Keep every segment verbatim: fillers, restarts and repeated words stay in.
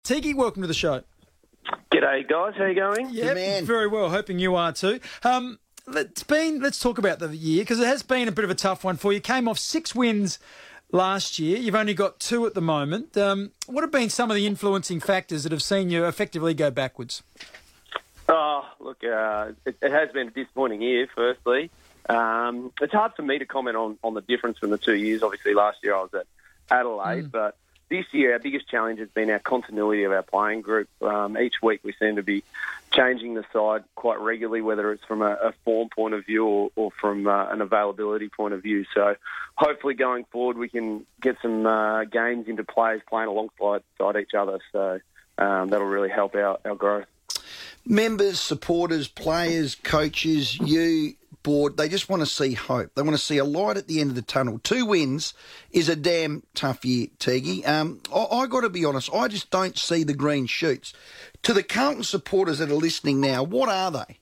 Tiki, welcome to the show. G'day, guys. How you going? Yeah, man. Very well. Hoping you are too. Um, let's been. Let's talk about the year because it has been a bit of a tough one for you. Came off six wins last year. You've only got two at the moment. Um, what have been some of the influencing factors that have seen you effectively go backwards? Oh, look, uh, it, it has been a disappointing year, firstly. Um, it's hard for me to comment on, on the difference from the two years. Obviously, last year I was at Adelaide, mm. but this year our biggest challenge has been our continuity of our playing group. Um, each week we seem to be changing the side quite regularly, whether it's from a, a form point of view or, or from uh, an availability point of view. So hopefully going forward we can get some uh, games into players playing alongside each other. So um, that'll really help our, our growth. Members, supporters, players, coaches, you, board, they just want to see hope. They want to see a light at the end of the tunnel. Two wins is a damn tough year, Tegi. Um, I, I got to be honest, I just don't see the green shoots. To the Carlton supporters that are listening now, what are they?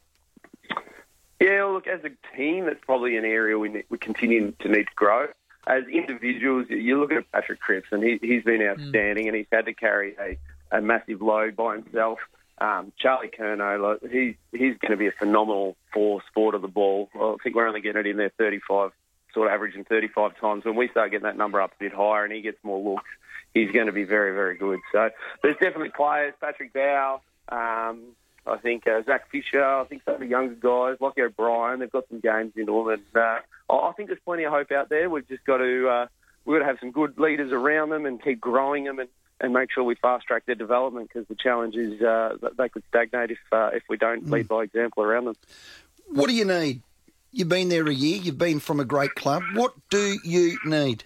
Yeah, look, as a team, that's probably an area we need, we continue to need to grow. As individuals, you look at Patrick Cripps, and he, he's been outstanding, mm. and he's had to carry a, a massive load by himself. Um, Charlie Curnow, like, he, he's going to be a phenomenal force forward of the ball. I think we're only getting it in there thirty-five, sort of averaging thirty-five times. When we start getting that number up a bit higher and he gets more looks, he's going to be very, very good. So there's definitely players, Patrick Bow, um, I think uh, Zach Fisher, I think some of the younger guys, Lockie O'Brien, they've got some games into them. And uh, I think there's plenty of hope out there. We've just got to, uh, we've got to have some good leaders around them and keep growing them and and make sure we fast-track their development, because the challenge is uh, that they could stagnate if uh, if we don't lead by example around them. What do you need? You've been there a year. You've been from a great club. What do you need?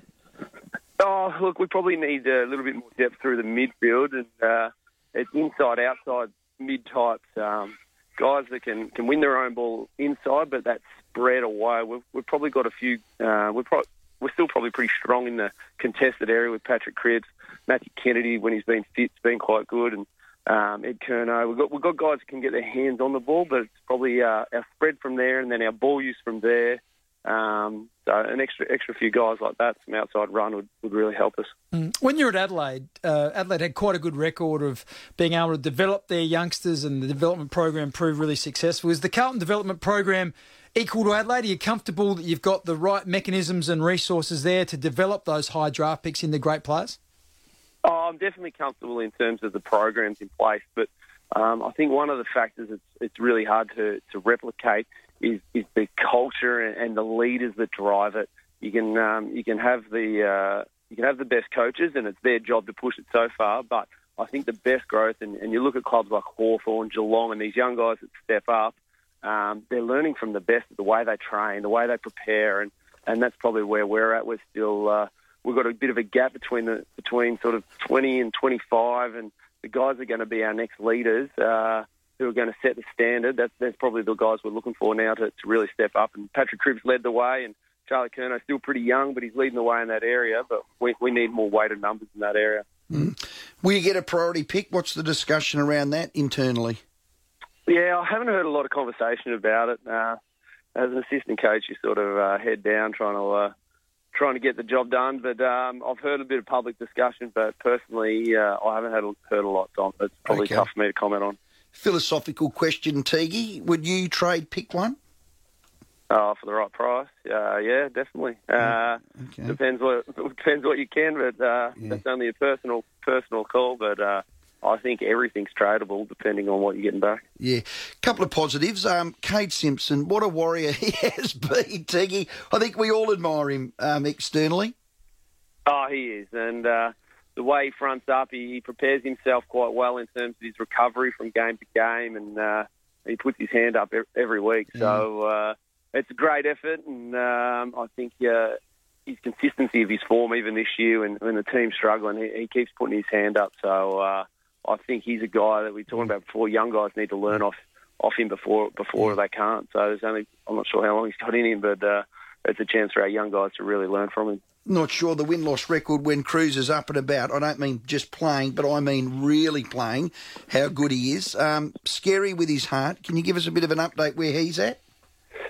Oh, look, we probably need a little bit more depth through the midfield, and uh, it's inside-outside mid-types, um, guys that can, can win their own ball inside, but that's spread away. We've, we've probably got a few... Uh, we've pro- we're still probably pretty strong in the contested area with Patrick Cripps. Matthew Kennedy, when he's been fit, has been quite good, and um, Ed Curnow. We've got we've got guys that can get their hands on the ball, but it's probably uh, our spread from there, and then our ball use from there. Um, so an extra extra few guys like that, some outside run would, would really help us. Mm. When you're at Adelaide, uh, Adelaide had quite a good record of being able to develop their youngsters, and the development program proved really successful. Is the Carlton development program equal to Adelaide? Are you comfortable that you've got the right mechanisms and resources there to develop those high draft picks into great players? Oh, I'm definitely comfortable in terms of the programs in place, but um, I think one of the factors it's, it's really hard to, to replicate is, is the culture and, and the leaders that drive it. You can um, you can have the uh, you can have the best coaches, and it's their job to push it so far. But I think the best growth, and, and you look at clubs like Hawthorn, Geelong, and these young guys that step up, um, they're learning from the best, the way they train, the way they prepare, and, and that's probably where we're at. We're still uh, we've got a bit of a gap between the between sort of twenty and twenty-five, and the guys that are going to be our next leaders, uh, who are going to set the standard. That's, that's probably the guys we're looking for now to, to really step up. And Patrick Cripps led the way, and Charlie Curnow still pretty young, but he's leading the way in that area. But we, we need more weighted numbers in that area. Mm. Will you get a priority pick? What's the discussion around that internally? Yeah, I haven't heard a lot of conversation about it. Uh, as an assistant coach, you sort of uh, head down trying to uh, trying to get the job done. But um, I've heard a bit of public discussion, but personally, uh, I haven't had, heard a lot, Dom. It's probably okay. tough for me to comment on. Philosophical question, Tegi. Would you trade pick one? Oh, for the right price, uh, yeah, definitely. Uh, okay. Depends what depends what you can, but uh, yeah. that's only a personal personal call. But uh, I think everything's tradable depending on what you're getting back. Yeah, couple of positives. Um, Cade Simpson, what a warrior he has been, Tegi. I think we all admire him um, externally. Oh, he is, and uh, the way he fronts up, he, he prepares himself quite well in terms of his recovery from game to game, and uh, he puts his hand up every week. Yeah. So. Uh, It's a great effort, and um, I think uh, his consistency of his form, even this year when, when the team's struggling, he, he keeps putting his hand up. So uh, I think he's a guy that we were talking about before. Young guys need to learn off off him before before they can't. So there's only I'm not sure how long he's got in him, but uh, it's a chance for our young guys to really learn from him. Not sure the win-loss record when Cruz is up and about. I don't mean just playing, but I mean really playing, how good he is. Um, scary with his heart. Can you give us a bit of an update where he's at?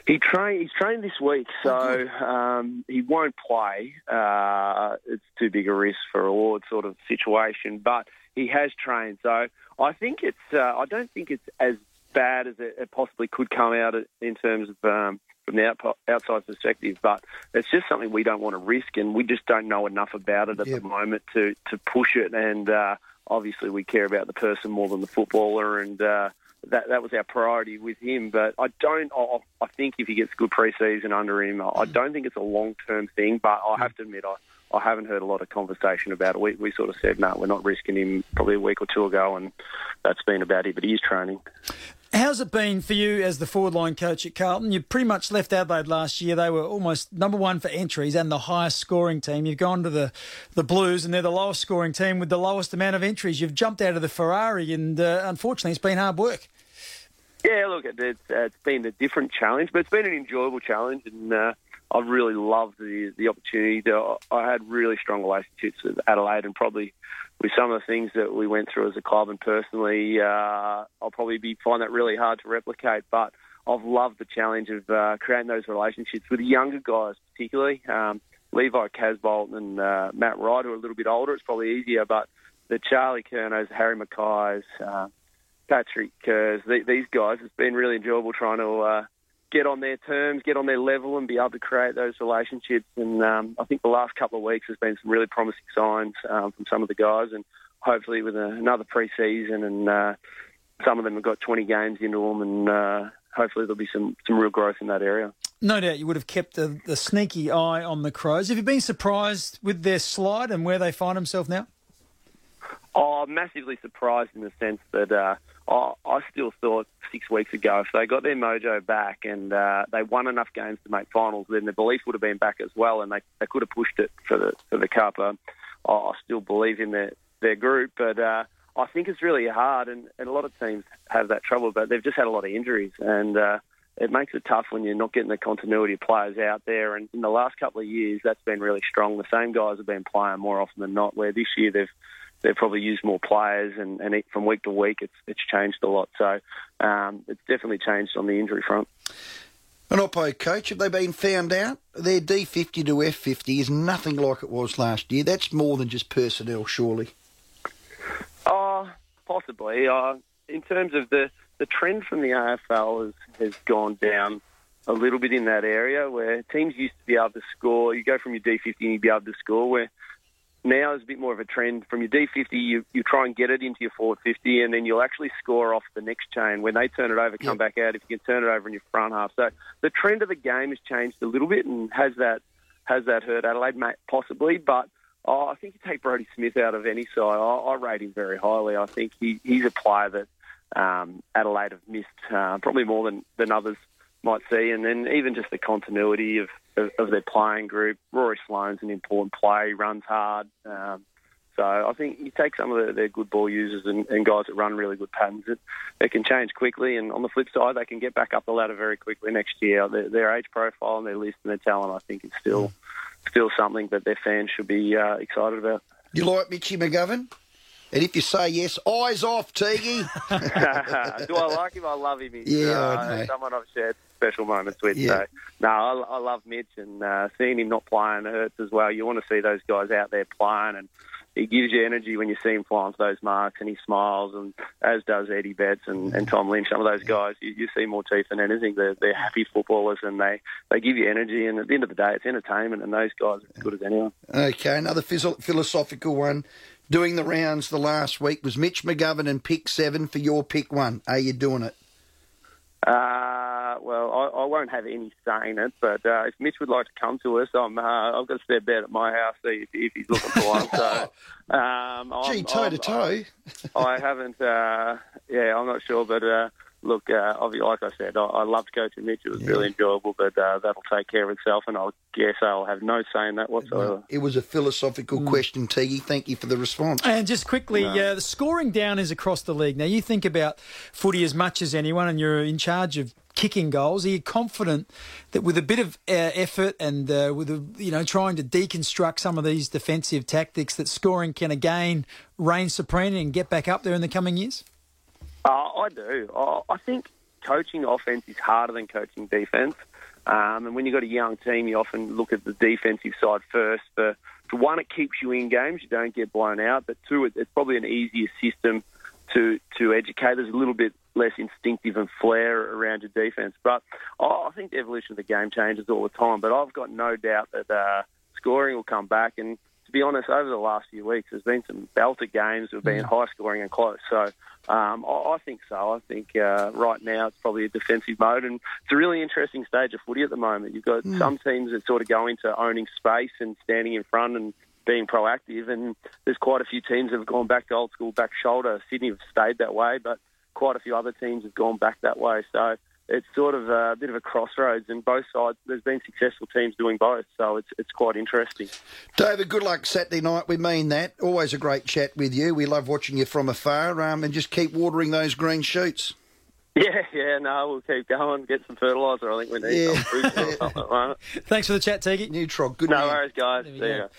He train, he's trained this week, so um, he won't play. Uh, it's too big a risk for a Lord sort of situation, but he has trained. So I think it's. Uh, I don't think it's as bad as it, it possibly could come out in terms of um, from the out, outside perspective. But it's just something we don't want to risk, and we just don't know enough about it at yep. the moment to to push it. And uh, obviously, we care about the person more than the footballer, and. Uh, That that was our priority with him, but I don't. I, I think if he gets good pre-season under him, I don't think it's a long-term thing. But I have to admit, I, I haven't heard a lot of conversation about it. We we sort of said, no, we're not risking him probably a week or two ago, and that's been about it. But he is training. How's it been for you as the forward line coach at Carlton? You pretty much left Adelaide last year. They were almost number one for entries and the highest scoring team. You've gone to the, the Blues and they're the lowest scoring team with the lowest amount of entries. You've jumped out of the Ferrari and uh, unfortunately it's been hard work. Yeah, look, it's, uh, it's been a different challenge, but it's been an enjoyable challenge, and uh, I've really loved the the opportunity. To, I had really strong relationships with Adelaide, and probably with some of the things that we went through as a club and personally, uh, I'll probably be find that really hard to replicate. But I've loved the challenge of uh, creating those relationships with the younger guys, particularly um, Levi Casbolt and uh, Matt Wright, who are a little bit older. It's probably easier, but the Charlie Kernos, Harry Mackay's. Uh, Patrick Kerrs, these guys, it's been really enjoyable trying to uh, get on their terms, get on their level and be able to create those relationships. And um, I think the last couple of weeks has been some really promising signs um, from some of the guys, and hopefully with a, another pre-season and uh, some of them have got twenty games into them, and uh, hopefully there'll be some, some real growth in that area. No doubt you would have kept the, the sneaky eye on the Crows. Have you been surprised with their slide and where they find themselves now? Oh, massively surprised in the sense that uh, I, I still thought six weeks ago if they got their mojo back and uh, they won enough games to make finals, then the belief would have been back as well, and they, they could have pushed it for the for the Cup. Um, I still believe in their, their group, but uh, I think it's really hard, and, and a lot of teams have that trouble, but they've just had a lot of injuries, and uh, it makes it tough when you're not getting the continuity of players out there. And in the last couple of years, that's been really strong. The same guys have been playing more often than not, where this year they've They've probably used more players, and, and from week to week, it's it's changed a lot. So um, it's definitely changed on the injury front. An Oppo coach, have they been found out? Their D fifty to F fifty is nothing like it was last year. That's more than just personnel, surely. Oh, possibly. Uh, in terms of the, the trend from the A F L has, has gone down a little bit in that area, where teams used to be able to score. You go from your D fifty and you'd be able to score, where now there's a bit more of a trend. From your D fifty, you, you try and get it into your forward fifty, and then you'll actually score off the next chain. When they turn it over, come yep. back out, if you can turn it over in your front half. So the trend of the game has changed a little bit, and has that has that hurt Adelaide? Possibly, but oh, I think you take Brodie Smith out of any side, I, I rate him very highly. I think he, he's a player that um, Adelaide have missed uh, probably more than, than others might see, and then even just the continuity of, of, of their playing group. Rory Sloane's an important player. He runs hard. Um, so I think you take some of the, their good ball users and, and guys that run really good patterns, it, it can change quickly, and on the flip side, they can get back up the ladder very quickly next year. Their, their age profile and their list and their talent, I think, is still still something that their fans should be uh, excited about. You like Mitchy McGovern? And if you say yes, eyes off, Teague. Do I like him? I love him. He's yeah, uh, I know. someone I've shared special moments with. Yeah. So, no, I, I love Mitch, and uh, seeing him not playing hurts as well. You want to see those guys out there playing, and he gives you energy when you see him flying for those marks, and he smiles, and as does Eddie Betts and, and Tom Lynch. Some of those guys, you, you see more teeth than anything. They're, they're happy footballers, and they, they give you energy, and at the end of the day, it's entertainment, and those guys are as good as anyone. Okay, another phys- philosophical one. Doing the rounds the last week was Mitch McGovern and pick seven for your pick one. Are you doing it? Uh, well, I, I won't have any say in it, but uh, if Mitch would like to come to us, I'm, uh, I've got a spare bed at my house see if, if he's looking for one. So, um, Gee, I'm, toe I'm, to toe. I, I haven't, uh, yeah, I'm not sure, but uh, look, uh, like I said, I, I loved coaching Mitch. It was yeah. really enjoyable, but uh, that'll take care of itself, and I guess I'll have no say in that whatsoever. No, it was a philosophical mm. question, Teague. Thank you for the response. And just quickly, no. uh, the scoring down is across the league. Now, you think about footy as much as anyone, and you're in charge of kicking goals. Are you confident that with a bit of uh, effort and uh, with a, you know trying to deconstruct some of these defensive tactics, that scoring can again reign supreme and get back up there in the coming years? Uh, I do. I think coaching offense is harder than coaching defense. Um, and when you've got a young team, you often look at the defensive side first. For, for one, it keeps you in games. You don't get blown out. But two, it, it's probably an easier system to, to educate. There's a little bit less instinctive and flair around your defence. But oh, I think the evolution of the game changes all the time. But I've got no doubt that uh, scoring will come back. And to be honest, over the last few weeks, there's been some belter games that have been high scoring and close. So um, I, I think so. I think uh, right now it's probably a defensive mode. And it's a really interesting stage of footy at the moment. You've got mm. some teams that sort of go into owning space and standing in front and being proactive. And there's quite a few teams that have gone back to old school back shoulder. Sydney have stayed that way, but quite a few other teams have gone back that way. So it's sort of a bit of a crossroads, and both sides, there's been successful teams doing both, so it's it's quite interesting. David, good luck Saturday night. We mean that. Always a great chat with you. We love watching you from afar, um, and just keep watering those green shoots. Yeah, yeah, no, we'll keep going, get some fertiliser. I think we need yeah. some fruit or something at the moment. Thanks for the chat, Teague. Neutron, good No man. worries, guys. See you.